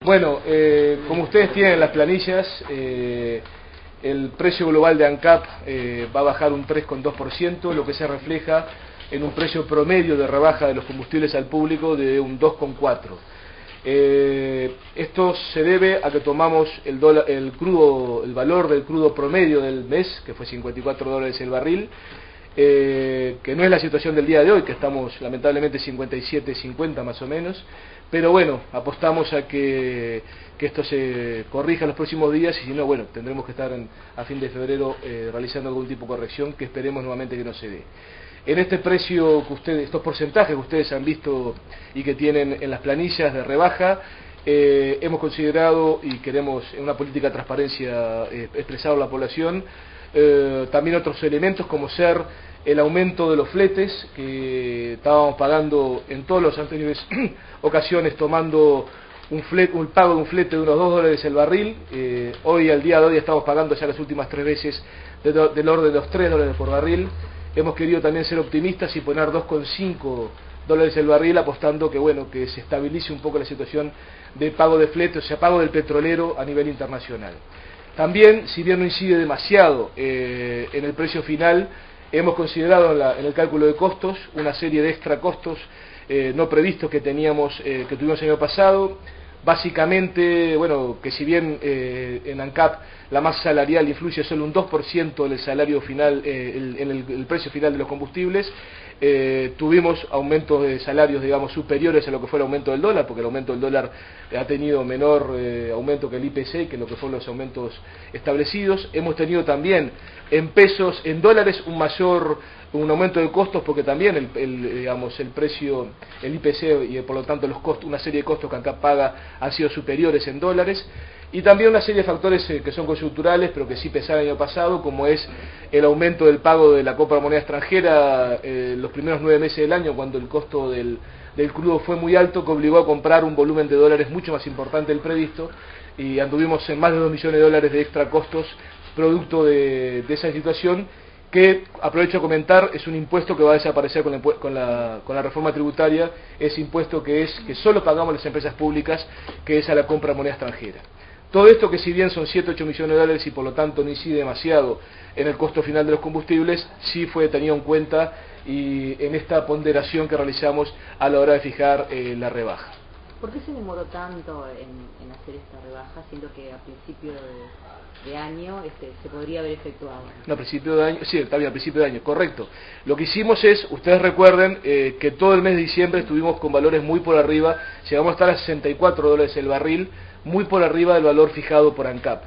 Bueno, como ustedes tienen las planillas, el precio global de ANCAP va a bajar un 3,2%, lo que se refleja en un precio promedio de rebaja de los combustibles al público de un 2,4%. Esto se debe a que tomamos el valor del crudo promedio del mes, que fue $54 el barril, que no es la situación del día de hoy, que estamos lamentablemente 57,50 más o menos, pero bueno, apostamos a que esto se corrija en los próximos días, y si no, bueno, tendremos que estar a fin de febrero realizando algún tipo de corrección que esperemos nuevamente que no se dé. En este precio que estos porcentajes que ustedes han visto y que tienen en las planillas de rebaja, hemos considerado y queremos en una política de transparencia expresar a la población también otros elementos, como ser el aumento de los fletes que estábamos pagando en todas las anteriores ocasiones, tomando un pago de un flete de unos $2 el barril. Hoy, al día de hoy, estamos pagando ya las últimas 3 veces del orden de los $3 por barril. Hemos querido también ser optimistas y poner $2,5 el barril, apostando que se estabilice un poco la situación de pago de flete, o sea, pago del petrolero a nivel internacional. También, si bien no incide demasiado en el precio final, hemos considerado en el cálculo de costos una serie de extra costos no previstos que tuvimos el año pasado. Básicamente, que si bien en ANCAP la masa salarial influye solo un 2% en el salario final, en el precio final de los combustibles, tuvimos aumentos de salarios, digamos, superiores a lo que fue el aumento del dólar, porque el aumento del dólar ha tenido menor aumento que el IPC, que lo que fueron los aumentos establecidos. Hemos tenido también en pesos, en dólares, un aumento de costos, porque también el precio, el IPC y por lo tanto los costos, una serie de costos que ANCAP paga han sido superiores en dólares, y también una serie de factores que son coyunturales, pero que sí pesaron el año pasado, como es el aumento del pago de la compra de moneda extranjera los primeros 9 meses del año, cuando el costo del crudo fue muy alto, que obligó a comprar un volumen de dólares mucho más importante del previsto, y anduvimos en más de $2 millones de extra costos producto de esa situación, que, aprovecho a comentar, es un impuesto que va a desaparecer con la reforma tributaria, ese impuesto que solo pagamos las empresas públicas, que es a la compra de moneda extranjera. Todo esto, que si bien son 7-8 millones de dólares y por lo tanto no incide demasiado en el costo final de los combustibles, sí fue tenido en cuenta y en esta ponderación que realizamos a la hora de fijar la rebaja. ¿Por qué se demoró tanto en hacer esta rebaja, siendo que a principio de año se podría haber efectuado? No, a principio de año, sí, está bien, a principio de año, correcto. Lo que hicimos es, ustedes recuerden que todo el mes de diciembre estuvimos con valores muy por arriba, llegamos a estar a $64 el barril, muy por arriba del valor fijado por ANCAP.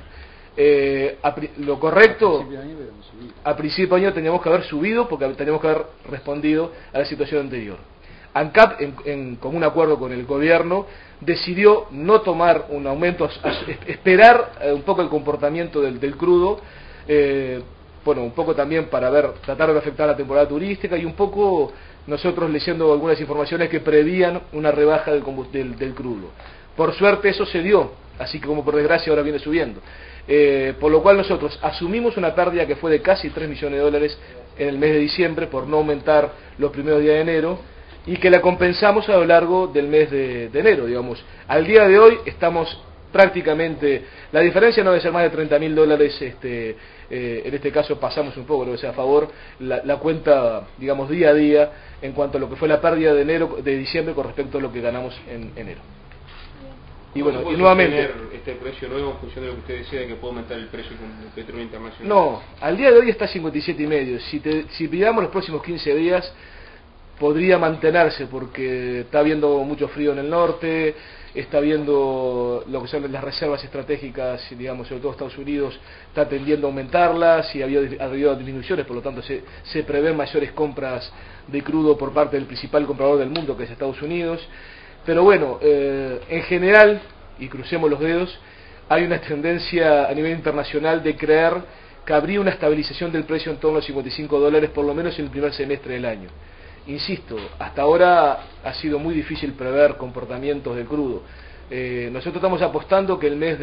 Lo correcto, a principio de año teníamos que haber subido, porque teníamos que haber respondido a la situación anterior. ANCAP, en común acuerdo con el gobierno, decidió no tomar un aumento, esperar un poco el comportamiento del crudo, un poco también para tratar de afectar la temporada turística, y un poco nosotros leyendo algunas informaciones que prevían una rebaja del crudo. Por suerte eso se dio, así que como por desgracia ahora viene subiendo. Por lo cual nosotros asumimos una pérdida que fue de casi $3 millones en el mes de diciembre por no aumentar los primeros días de enero, y que la compensamos a lo largo del mes de enero, digamos. Al día de hoy estamos prácticamente, la diferencia no debe ser más de $30.000, en este caso pasamos un poco, a favor la cuenta, digamos, día a día, en cuanto a lo que fue la pérdida de diciembre con respecto a lo que ganamos en enero. Y bueno, y nuevamente este precio nuevo en función de lo que usted decía, de que puede aumentar el precio con el petróleo internacional. No, al día de hoy está 57,5. Si pidamos los próximos 15 días podría mantenerse, porque está habiendo mucho frío en el norte, está habiendo lo que son las reservas estratégicas, digamos, sobre todo Estados Unidos está tendiendo a aumentarlas, y ha habido disminuciones, por lo tanto se prevén mayores compras de crudo por parte del principal comprador del mundo, que es Estados Unidos. Pero bueno, en general, y crucemos los dedos, hay una tendencia a nivel internacional de creer que habría una estabilización del precio en torno a $55, por lo menos en el primer semestre del año. Insisto, hasta ahora ha sido muy difícil prever comportamientos del crudo. Nosotros estamos apostando que el mes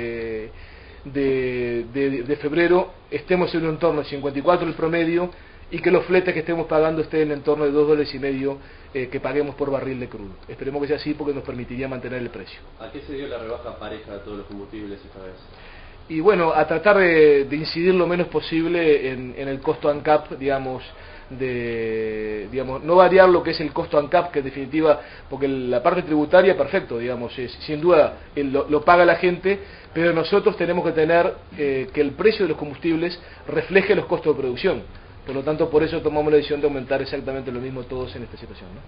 de febrero estemos en un entorno de 54 el promedio, y que los fletes que estemos pagando estén en torno de $2.50 que paguemos por barril de crudo. Esperemos que sea así porque nos permitiría mantener el precio. ¿A qué se dio la rebaja pareja de todos los combustibles esta vez? Y bueno, a tratar de incidir lo menos posible en el costo ANCAP, digamos, no variar lo que es el costo ANCAP, que en definitiva, porque la parte tributaria, perfecto, digamos, sin duda lo paga la gente, pero nosotros tenemos que tener que el precio de los combustibles refleje los costos de producción. Por lo tanto, por eso tomamos la decisión de aumentar exactamente lo mismo todos en esta situación, ¿no?